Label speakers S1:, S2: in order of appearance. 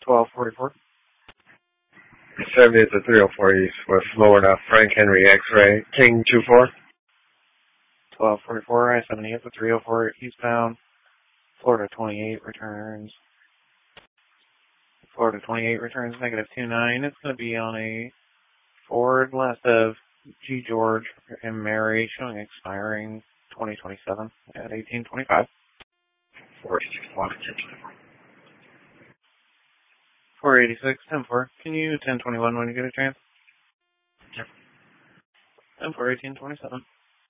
S1: 1244.
S2: 70 at the 304 East with Florida, Frank Henry X-Ray, King 24.
S1: 1244, I-70 at the 304 eastbound. Florida 28 returns. Florida 28 returns -29. It's going to be on a Ford left of G. George and Mary, showing expiring 2027 at 1825. 486, 10-4. Can you 1021 when you get a chance?
S2: Yep.
S1: 10-4, 1827.